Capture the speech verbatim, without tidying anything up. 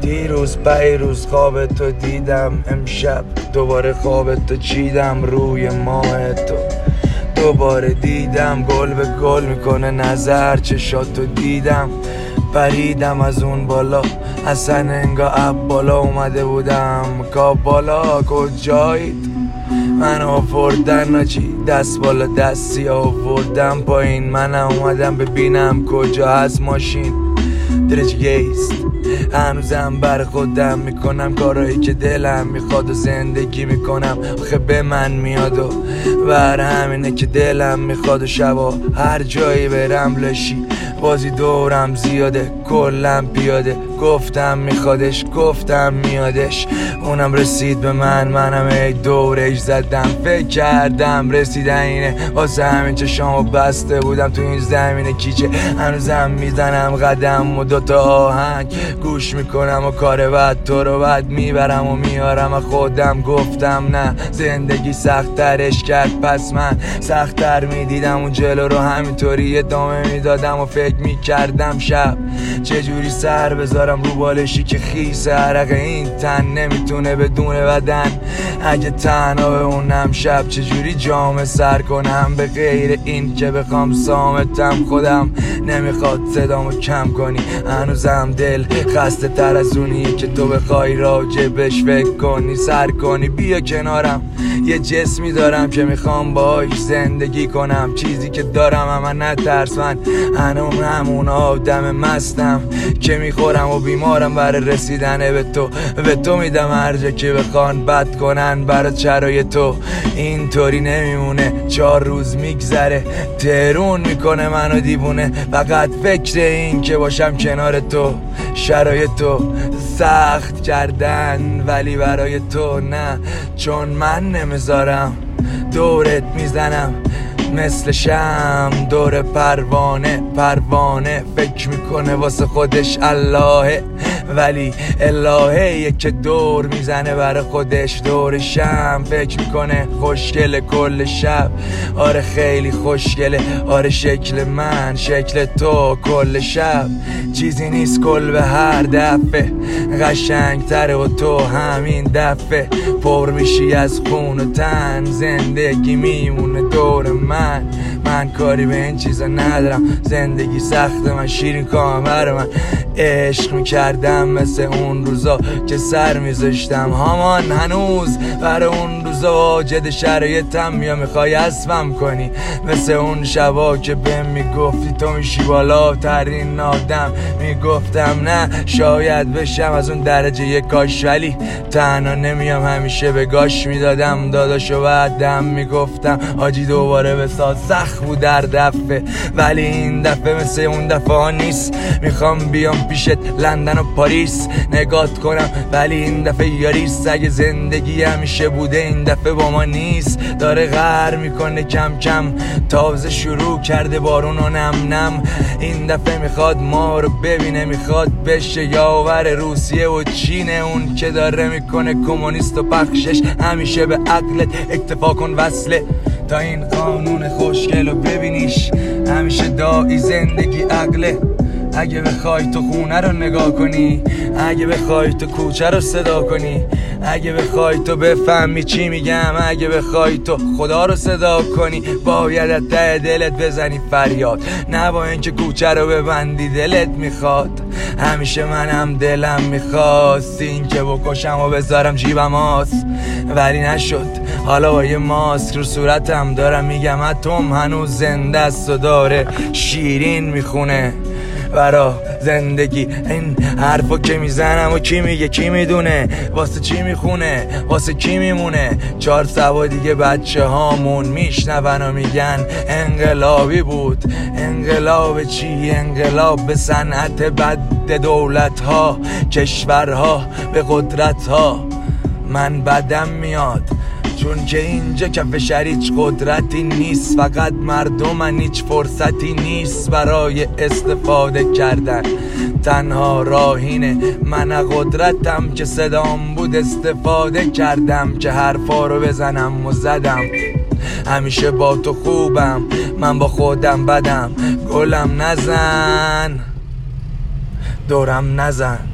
دیروز پیروز خواب تو دیدم، امشب دوباره خواب تو چیدم روی ماه تو. دوباره دیدم گل به گل میکنه نظر چشاتو دیدم، پریدم از اون بالا اصلا انگا اب بالا اومده بودم. کاب بالا کجایید من آوردن ناچی دست بالا دستی آوردم پایین، من اومدم ببینم کجا هست ماشین درجگیست. هنوزم بر خودم میکنم کارایی که دلم میخواد و زندگی میکنم آخه به من میاد و بر همینه که دلم میخواد و شبا هر جایی برم لشی بازی دورم زیاده کلم پیاده. گفتم میخوادش گفتم میادش، اونم رسید به من منم ای دورش زدم. فکر کردم رسیدن اینه واسه همین چشامو بسته بودم تو این زمین کیچه. هنوزم میزنم قدم و دوتا آهنگ گوش میکنم و کار بد تو رو بد میبرم و میارم و خودم گفتم نه زندگی سخت ترش کرد پس من سخت تر میدیدم اون جلو رو همینطوری ادامه میدادم و فکر میکردم شب چجوری سر بذارم رو بالشی که خیس عرق این تن نمیتونه بدون بدن. اگه تنها به اونم شب چجوری جام سر کنم به غیر این که بخوام سامتم خودم نمیخواد صدامو کم کنی. هنوزم دل خسته تر از اونی که تو بخوای راجبش فکر کنی سر کنی. بیا کنارم یه جسمی دارم که میخوام باهاش زندگی کنم، چیزی که دارم اما نترس من هنوز همون آدم مستم که میخورم و بیمارم برای رسیدن به تو. به تو میدم هر جا که بخوان بد کنن برای چرای تو. اینطوری نمیمونه چهار روز میگذره ترون میکنه منو دیوونه، فقط فکر این که باشم کنار تو. شرایط تو سخت کردن ولی برای تو نه، چون من نمیذارم دورت میزنم مثل شم دور پروانه. پروانه فکر میکنه واسه خودش اللهه ولی الهه که دور میزنه برای خودش دور شم. فکر میکنه خوشگله کل شب، آره خیلی خوشگله، آره شکل من شکل تو کل شب. چیزی نیست کل به هر دفعه قشنگ تره و تو همین دفعه پر میشی از خون و تن. زندگی میمونه دور من، من کاری به این چیزا ندارم. زندگی سخته من شیرین کامر من عشق میکردم مثل اون روزا که سر میذاشتم همان هنوز برای اون روزا واجد شرایطم یا میخوای اسبم کنی مثل اون شبا که بهم میگفتی تو میشی بالا ترین آدم. میگفتم نه شاید بشم از اون درجه یک کاش ولی تنها نمیام همیشه به گاش میدادم داداشو بعدم میگفتم آجی دوباره بساز سخت بود در دفعه ولی این دفعه مثل اون دفعه ها نیست. میخوام بیام پیشت لندن و پاریس نگات کنم ولی این دفعه یاریست. اگه زندگی همیشه بوده این دفعه با ما نیست، داره غر میکنه کم کم تازه شروع کرده بارون و نم نم. این دفعه میخواد ما رو ببینه، میخواد بشه یاور روسیه و چینه. اون که داره میکنه کمونیست و پخشش همیشه به عقلت اکتفا کن وصله تا این قانون خوشگل رو ببینیش. همیشه دایی زندگی عقله. اگه بخوای تو خونه رو نگاه کنی، اگه بخوای تو کوچه رو صدا کنی، اگه بخوای تو بفهمی چی میگم، اگه بخوای تو خدا رو صدا کنی باید از ته دلت بزنی فریاد، نه با اینکه کوچه رو ببندی دلت میخواد. همیشه منم دلم میخواست این که بکشم و بذارم جیبم آس ولی نشد. حالا با یه ماسک رو صورتم دارم میگم اتم هنوز زنده است و داره شیرین میخونه برا زندگی. این حرفا که میزنم و کی میگه کی میدونه واسه چی میخونه واسه کی میمونه. چهار سوا دیگه بچه هامون میشنون و میگن انقلابی بود. انقلاب چی؟ انقلاب به صنعت بد دولت ها کشورها به قدرت ها. من بدم میاد چون که اینجا کف شهر هیچ قدرتی نیست، فقط مردمن، هیچ فرصتی نیست برای استفاده کردن. تنها راهینه من قدرتم که صدام بود استفاده کردم که حرفا رو بزنم و زدم. همیشه با تو خوبم من با خودم بدم. گلم نزن دورم نزن.